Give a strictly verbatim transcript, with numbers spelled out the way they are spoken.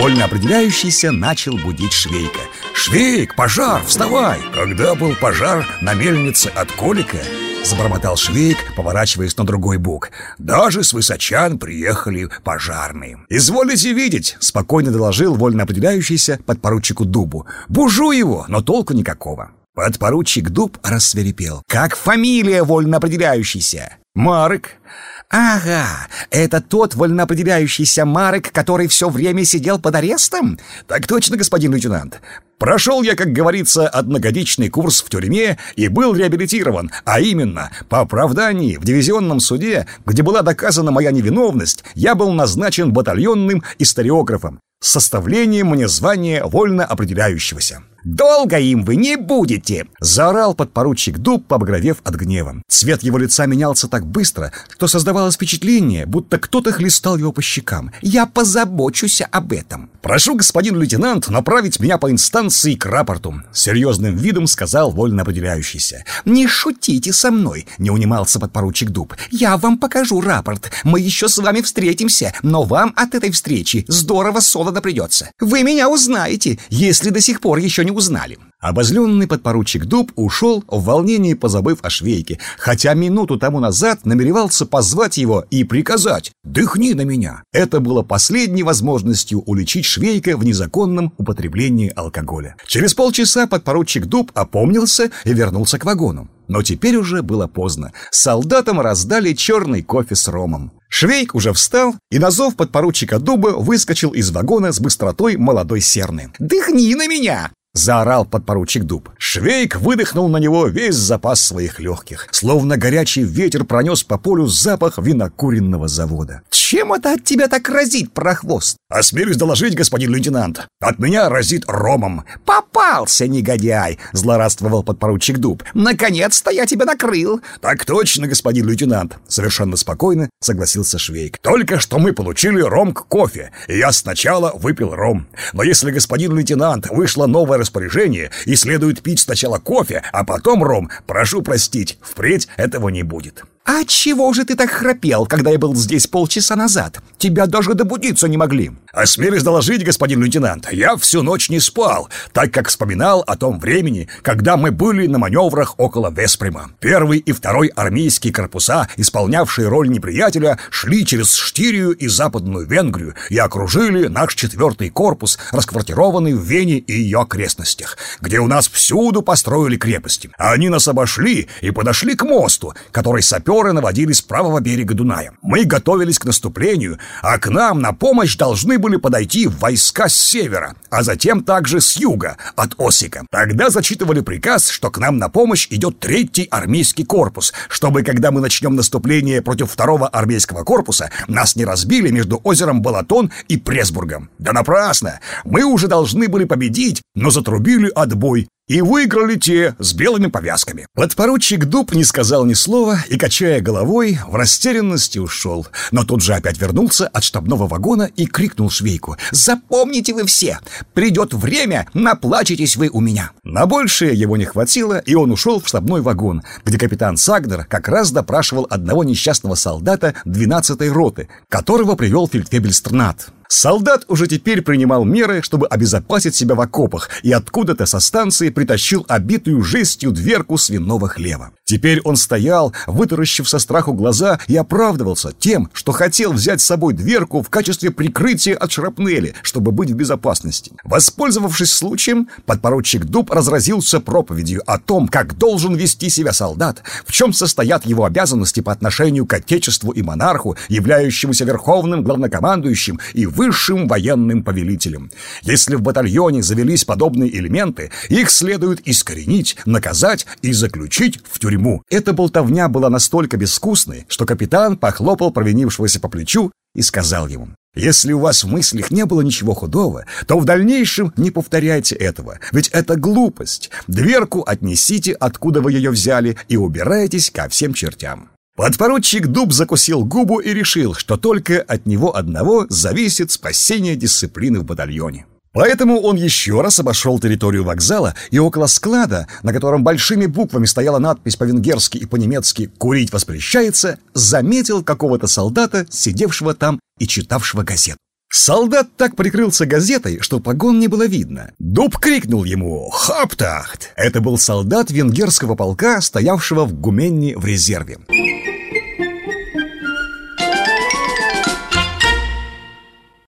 Вольно определяющийся начал будить Швейка. «Швейк, пожар, вставай!» «Когда был пожар на мельнице от Колика?» Забормотал Швейк, поворачиваясь на другой бок. «Даже с высочан приехали пожарные». «Изволите видеть», — спокойно доложил вольно определяющийся подпоручику Дубу. «Бужу его, но толку никакого». Подпоручик Дуб рассвирепел. «Как фамилия вольно определяющийся?» «Марек». «Ага, это тот вольноопределяющийся Марек, который все время сидел под арестом?» «Так точно, господин лейтенант. Прошел я, как говорится, одногодичный курс в тюрьме и был реабилитирован, а именно, по оправдании в дивизионном суде, где была доказана моя невиновность, я был назначен батальонным историографом с составлением мне звания вольно определяющегося». «Долго им вы не будете!» — заорал подпоручик Дуб, побагровев от гнева. Цвет его лица менялся так быстро, что создавалось впечатление, будто кто-то хлестал его по щекам. «Я позабочусь об этом». «Прошу, господин лейтенант, направить меня по инстанции к рапорту», — серьезным видом сказал вольно определяющийся. «Не шутите со мной», — не унимался подпоручик Дуб. «Я вам покажу рапорт. Мы еще с вами встретимся, но вам от этой встречи здорово солоно придется. Вы меня узнаете, если до сих пор еще не узнали». Обозленный подпоручик Дуб ушел, в волнении позабыв о Швейке, хотя минуту тому назад намеревался позвать его и приказать: «Дыхни на меня». Это было последней возможностью уличить Швейка в незаконном употреблении алкоголя. Через полчаса подпоручик Дуб опомнился и вернулся к вагону. Но теперь уже было поздно. Солдатам раздали черный кофе с ромом. Швейк уже встал и на зов подпоручика Дуба выскочил из вагона с быстротой молодой серны. «Дыхни на меня!» — заорал подпоручик Дуб. Швейк выдохнул на него весь запас своих легких. Словно горячий ветер пронес по полю запах винокуренного завода. «Чем это от тебя так разит, прохвост?» «Осмелюсь доложить, господин лейтенант. От меня разит ромом». «Попался, негодяй!» — злорадствовал подпоручик Дуб. «Наконец-то я тебя накрыл!» «Так точно, господин лейтенант!» — совершенно спокойно согласился Швейк. «Только что мы получили ром к кофе, и я сначала выпил ром. Но если, господин лейтенант, вышло новое распоряжение и следует пить сначала кофе, а потом ром, прошу простить, впредь этого не будет». «А чего же ты так храпел, когда я был здесь полчаса назад? Тебя даже добудиться не могли». «Осмелюсь доложить, господин лейтенант, я всю ночь не спал, так как вспоминал о том времени, когда мы были на маневрах около Весприма. Первый и второй армейские корпуса, исполнявшие роль неприятеля, шли через Штирию и Западную Венгрию и окружили наш четвертый корпус, расквартированный в Вене и ее окрестностях, где у нас всюду построили крепости. Они нас обошли и подошли к мосту, который сапер наводили с правого берега Дуная. Мы готовились к наступлению, а к нам на помощь должны были подойти войска с севера, а затем также с юга, от Осика. Тогда зачитывали приказ, что к нам на помощь идет третий армейский корпус, чтобы, когда мы начнем наступление против второго армейского корпуса, нас не разбили между озером Балатон и Пресбургом. Да напрасно! Мы уже должны были победить, но затрубили отбой. И выиграли те с белыми повязками. Подпоручик Дуб не сказал ни слова и, качая головой, в растерянности ушел. Но тут же опять вернулся от штабного вагона и крикнул Швейку: «Запомните вы все! Придет время, наплачетесь вы у меня!» На большее его не хватило, и он ушел в штабной вагон, где капитан Сагнер как раз допрашивал одного несчастного солдата двенадцатой роты, которого привел фельдфебель-Стрнат. Солдат уже теперь принимал меры, чтобы обезопасить себя в окопах, и откуда-то со станции притащил обитую жестью дверку свиного хлева. Теперь он стоял, вытаращив со страху глаза, и оправдывался тем, что хотел взять с собой дверку в качестве прикрытия от шрапнели, чтобы быть в безопасности. Воспользовавшись случаем, подпоручик Дуб разразился проповедью о том, как должен вести себя солдат, в чем состоят его обязанности по отношению к отечеству и монарху, являющемуся верховным главнокомандующим и высшим военным повелителем. Если в батальоне завелись подобные элементы, их следует искоренить, наказать и заключить в тюрьму. Эта болтовня была настолько безвкусной, что капитан похлопал провинившегося по плечу и сказал ему: «Если у вас в мыслях не было ничего худого, то в дальнейшем не повторяйте этого, ведь это глупость. Дверку отнесите, откуда вы ее взяли, и убирайтесь ко всем чертям». Подпоручик Дуб закусил губу и решил, что только от него одного зависит спасение дисциплины в батальоне. Поэтому он еще раз обошел территорию вокзала и около склада, на котором большими буквами стояла надпись по-венгерски и по-немецки «Курить воспрещается», заметил какого-то солдата, сидевшего там и читавшего газету. Солдат так прикрылся газетой, что погон не было видно. Дуб крикнул ему «Хаптахт!». Это был солдат венгерского полка, стоявшего в гуменне в резерве.